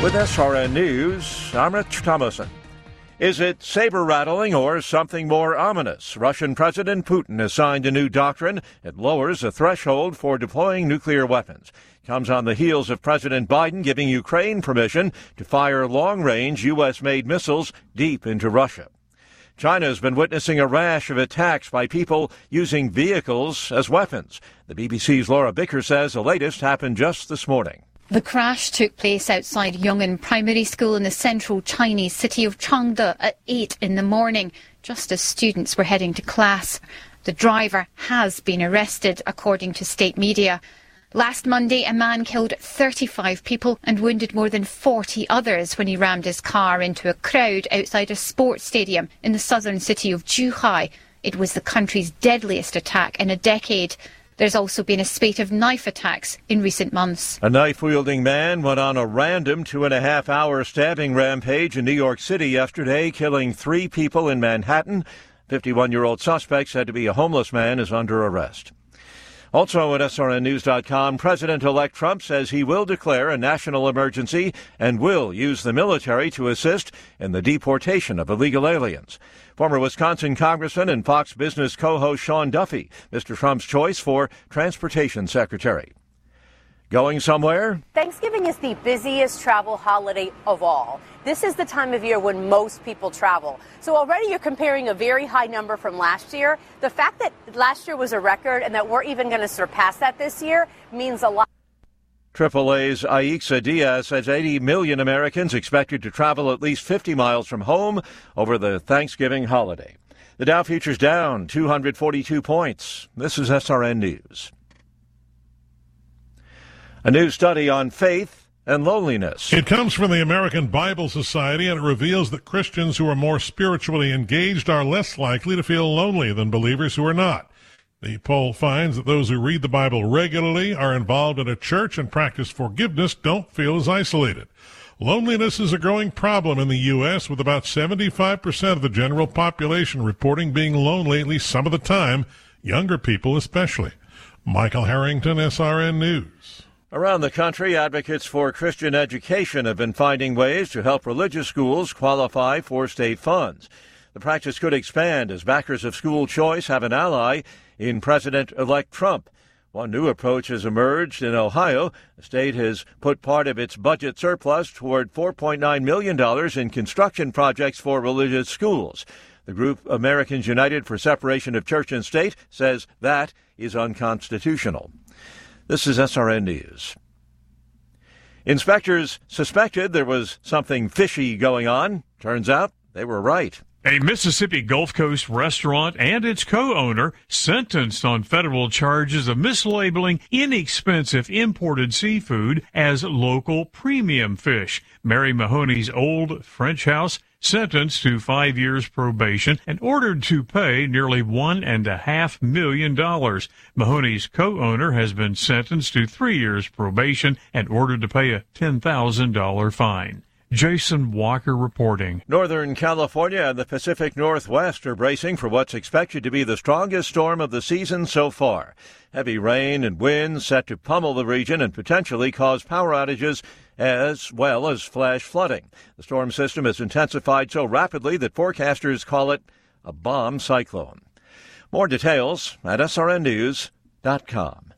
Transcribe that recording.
With SRN News, I'm Rich Thomason. Is it saber-rattling or something more ominous? Russian President Putin has signed a new doctrine. It lowers the threshold for deploying nuclear weapons. Comes on the heels of President Biden giving Ukraine permission to fire long-range U.S.-made missiles deep into Russia. China has been witnessing a rash of attacks by people using vehicles as weapons. The BBC's Laura Bicker says the latest happened just this morning. The crash took place outside Yong'an Primary School in the central Chinese city of Changde at 8 in the morning, just as students were heading to class. The driver has been arrested, according to state media. Last Monday, a man killed 35 people and wounded more than 40 others when he rammed his car into a crowd outside a sports stadium in the southern city of Zhuhai. It was the country's deadliest attack in a decade. There's also been a spate of knife attacks in recent months. A knife-wielding man went on a random 2.5-hour stabbing rampage in New York City yesterday, killing 3 people in Manhattan. 51-year-old suspect, said to be a homeless man, is under arrest. Also at SRNnews.com, President-elect Trump says he will declare a national emergency and will use the military to assist in the deportation of illegal aliens. Former Wisconsin Congressman and Fox Business co-host Sean Duffy, Mr. Trump's choice for Transportation Secretary. Going somewhere? Thanksgiving is the busiest travel holiday of all. This is the time of year when most people travel. So already you're comparing a very high number from last year. The fact that last year was a record and that we're even going to surpass that this year means a lot. AAA's Aixa Diaz says 80 million Americans expected to travel at least 50 miles from home over the Thanksgiving holiday. The Dow futures down 242 points. This is SRN News. A new study on faith and loneliness. It comes from the American Bible Society, and it reveals that Christians who are more spiritually engaged are less likely to feel lonely than believers who are not. The poll finds that those who read the Bible regularly, are involved in a church, and practice forgiveness don't feel as isolated. Loneliness is a growing problem in the U.S., with about 75% of the general population reporting being lonely at least some of the time, younger people especially. Michael Harrington, SRN News. Around the country, advocates for Christian education have been finding ways to help religious schools qualify for state funds. The practice could expand as backers of school choice have an ally in President-elect Trump. One new approach has emerged in Ohio. The state has put part of its budget surplus toward $4.9 million in construction projects for religious schools. The group Americans United for Separation of Church and State says that is unconstitutional. This is SRN News. Inspectors suspected there was something fishy going on. Turns out they were right. A Mississippi Gulf Coast restaurant and its co-owner sentenced on federal charges of mislabeling inexpensive imported seafood as local premium fish. Mary Mahoney's Old French House sentenced to 5 years probation and ordered to pay nearly $1.5 million. Mahoney's co-owner has been sentenced to 3 years probation and ordered to pay a $10,000 fine. Jason Walker reporting. Northern California and the Pacific Northwest are bracing for what's expected to be the strongest storm of the season so far. Heavy rain and winds set to pummel the region and potentially cause power outages as well as flash flooding. The storm system has intensified so rapidly that forecasters call it a bomb cyclone. More details at srnnews.com.